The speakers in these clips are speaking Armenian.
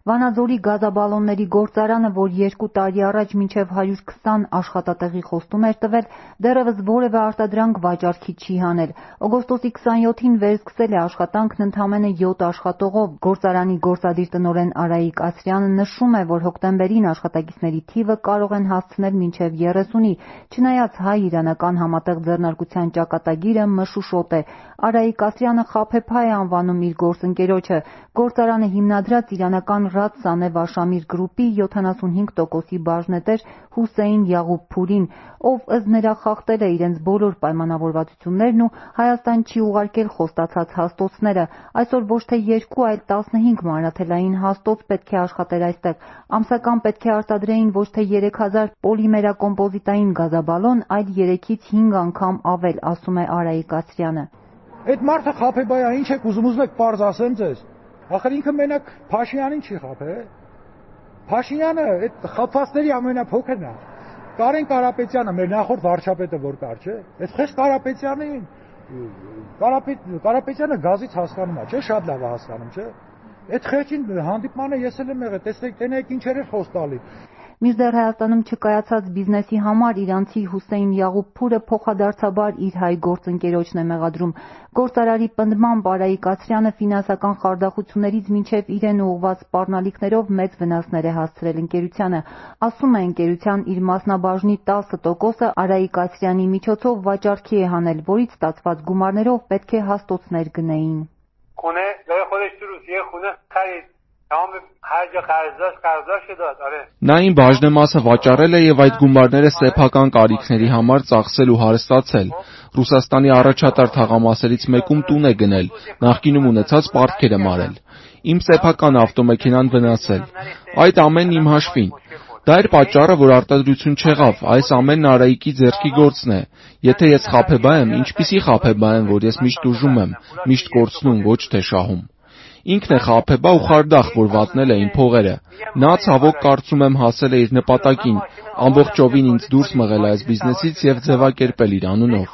Վանաձորի գազաբալոնների գործարանը, որ 2 տարի առաջ մինչև 120 աշխատատեղի խոստում էր տվել, դեռևս որևէ արտադրանք վաճառքի չի հանել։ Օգոստոսի 27-ին վերսկսել է աշխատանքն ընդամենը 7 աշխատողով։ Գործարանի գործադիր տնօրեն Արայիկ Ասրյանը նշում է, որ հոկտեմբերին աշխատակիցների թիվը կարող են հասցնել մինչև 30-ի, չնայած հայ-իրանական համատեղ ձեռնարկության ճակատագիրը մշուշոտ է։ Արայիկ Ասրյանը խաբեբայ է անվանում իր գործընկերոջը։ Գործարանը հիմնադրած իրանական Ռադ Սանեվ Աշամիր գրուպի 75%-ի բաժնետեր Հուսեյն Յաղուբ Փուրին, ով ըստ նրա խախտել է իրենց բոլոր պայմանավորվածություններն ու Հայաստան չի ուղարկել խոստացած հաստոցները։ Այսօր ոչ թե 2, այլ 15 մանրաթելային հաստոց պետք է աշխատեր այստեղ։ Ամսական պետք է արտադրեին ոչ թե 3000 պոլիմերակոմպոզիտային գազաբալոն, այլ 3-ից 5 անգամ ավել, ասում է Արայիկ Ասրյանը։ Այդ մարդը խաբեբայ է, ինչ եք ուզում եք պարզ ասեմ ձեզ։ Ախր ինքը մենակ Փաշինյանին չի խաբել։ Փաշինյանը այդ խաբվածների ամենափոքրն է։ Կարեն Կարապետյանը, մեր նախորդ վարչապետը որ կար, չէ՞։ Այդ խես Կարապետյանին Կարապետյանը գազից հասկանում է, չէ՞, շատ լավ է հասկանում, չէ՞։ Այդ խեղճին հանդիպմանը ես էլ եմ եղել, տեսեք, տենեք ինչեր է խոս տալի։ Մինչդեռ Հայաստանում չկայացած բիզնեսի համար իրանցի Հուսեյն Յաղուբ Փուրը փոխադարձաբար իր հայ գործընկերոջն է մեղադրում։ Գործարարի պնդմամբ Արայիկ Ասրյանը ֆինանսական խարդախություններից մինչև իրեն ուղղված սպառնալիքներով մեծ վնասներ է հասցրել ընկերությանը։ Ասում է, ընկերության իր մասնաբաժնի 10%-ը Արայիկ Ասրյանի միջոցով վաճառքի է հանել, որից ստացված գումարներով պետք է հաստոցներ գնեին։ Նա իմ բաժնեմասը վաճառել է եւ այդ գումարները սեփական կարիքների համար ծախսել ու հարստացել։ Ռուսաստանի առաջատար թաղամասերից մեկում տուն է գնել, նախկինում ունեցած պարտքեր է մարել։ Իմ սեփական ավտոմեքենան վնասել։ Այդ ամենն իմ հաշվին։ Դա էր պատճառը, որ արտադրություն չեղավ, այս ամենն Արայիկի ձեռքի գործն է։ Եթե ես խաբեբայ եմ, ինչպիսի խաբեբայ եմ, որ ես միշտ ուժում եմ, միշտ կորցնում, ոչ թե շահում։ Ինքն է խաբեբա ու խարդախ, որ վատնել է իմ փողերը։ Նա ցավոք կարծում եմ հասել է իր նպատակին, ամբողջովին ինձ դուրս մղել այս բիզնեսից եւ ձևակերպել իր անունով։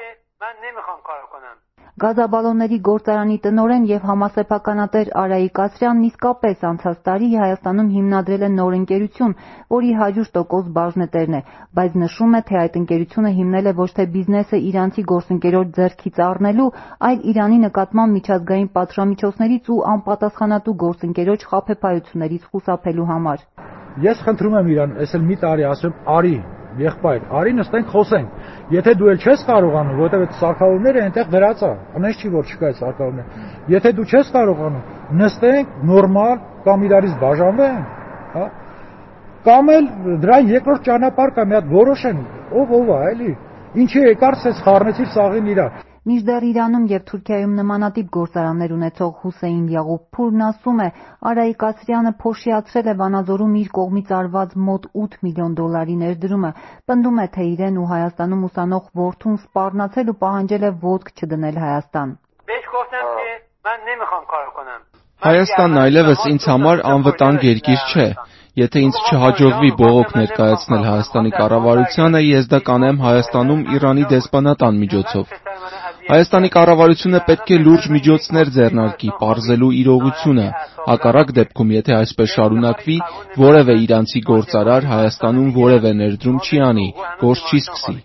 Գազաբալոնների գործարանի տնօրեն եւ համասեփականատեր Արայիկ Ասրյանն իսկապես անցած տարի Հայաստանում հիմնադրել է նոր ընկերություն, որի 100% բաժնետերն է, բայց նշում է, թե այդ ընկերությունը հիմնել է ոչ թե բիզնեսը իրանցի գործընկերոջ ձեռքից առնելու, այլ Իրանի նկատմամբ միջազգային պատժամիջոցներից ու անպատասխանատու գործընկերոջ խաբեբայություններից խուսափելու համար։ Ես խնդրում եմ իրան, ես էլ մի տարի ասում, արի եղբայր, արի նստենք խոսենք։ Եթե դու էլ չես կարողանում, որովհետև այդ սարքավորները այնտեղ դրած է, անես չի որ չկա այդ սարքավորները։ Եթե դու չես կարողանում, նստենք նորմալ կամ իրարից բաժանվենք, հա։ Կամ էլ դրան երկրորդ ճանապարհ կա, մի հատ որոշեն, ով է, էլի։ Ինչի եկարս խառնեցիր սաղին իրար։ Մինչդեռ Իրանում եւ Թուրքիայում նմանատիպ գործարաններ ունեցող Հուսեյն Յաղուբ Փուրն ասում է, Արայիկ Ասրյանը փոշիացրել է Վանաձորում իր կողմից արված մոտ $8 միլիոն ներդրումը, պնդում է, թե իրեն ու Հայաստանում ուսանող որդուն սպառնացել ու պահանջել է ոտք չդնել Հայաստան։ Հայաստանն այլևս ինձ համար անվտանգ երկիր չէ։ Եթե ինձ չհաջողվի բողոք ներկայացնել Հայաստանի կառավարությանը, ես դա կանեմ Հայաստանում Իրանի դեսպանատան միջոցով։ Հայաստանի կառավարությունը պետք է լուրջ միջոցներ ձեռնարկի, պարզելու իրողությունը։ Հակառակ դեպքում, եթե այսպես շարունակվի, որևէ իրանցի գործարար Հայաստանում որևէ ներդրում չի անի, գործ չի սկսի։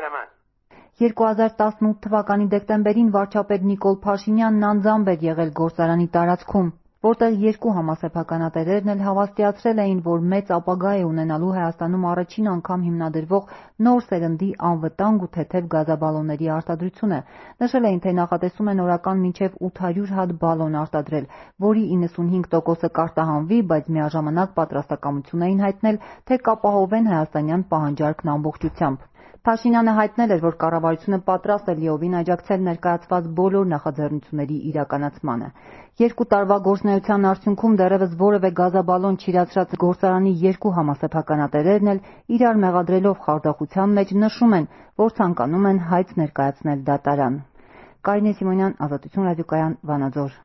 2018 թվականի դեկտեմբերին վարչապետ Նիկոլ Փաշինյանն անձամբ էր եղել գործարանի տարածքում, որտեղ երկու համասեփականատերերն էլ հավաստիացրել էին, որ մեծ ապագա է ունենալու Հայաստանում առաջին անգամ հիմնադրվող նոր սերնդի անվտանգ ու թեթև գազաբալոնների արտադրությունը։ Նշել էին, թե նախատեսում են օրական մինչև 800 հատ բալոն արտադրել, որի 95%-ը կարտահանվի, բայց միաժամանակ պատրաստակամություն էին հայտնել, թե կապահովեն հայաստանյան պահանջարկն ամբողջությամբ։ Փաշինյանը հայտնել էր, որ կառավարությունը պատրաստ է լիովին աջակցել ներկայացված բոլոր նախաձեռնությունների իրականացմանը։ 2 տարվա գործունեության արդյունքում դեռևս որևէ գազաբալոն չիրացրած գործարանի երկու համասեփականատերերն էլ իրար մեղադրելով խարդախության մեջ նշում են, որ ցանկանում են հայց ներկայացնել դատարան։ Կարինե Սիմոնյան, Ազատություն ռադիոկայան, Վանաձոր։